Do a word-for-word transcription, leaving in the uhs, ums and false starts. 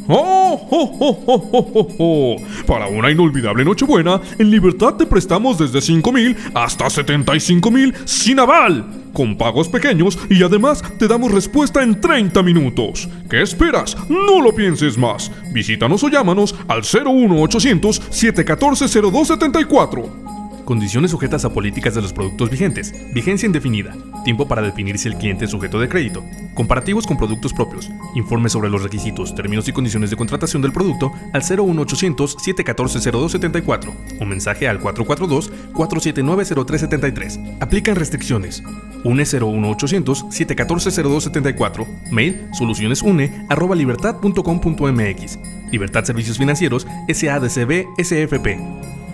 ¡Oh, oh, oh, oh, oh, oh, oh! Para una inolvidable Nochebuena, en Libertad te prestamos desde cinco mil hasta setenta y cinco mil sin aval, con pagos pequeños y además te damos respuesta en treinta minutos. ¿Qué esperas? No lo pienses más. Visítanos o llámanos al cero uno ochocientos, siete uno cuatro, cero dos siete cuatro. Condiciones sujetas a políticas de los productos vigentes. Vigencia indefinida. Tiempo para definir si el cliente es sujeto de crédito. Comparativos con productos propios. Informe sobre los requisitos, términos y condiciones de contratación del producto al cero uno ochocientos, siete uno cuatro, cero dos siete cuatro o mensaje al cuatro cuatro dos, cuatro siete nueve, cero tres siete tres. Aplican restricciones. UNE cero uno ochocientos, siete uno cuatro, cero dos siete cuatro. Mail solucionesune arroba libertad punto com punto mx. Libertad Servicios Financieros S A D C B S F P.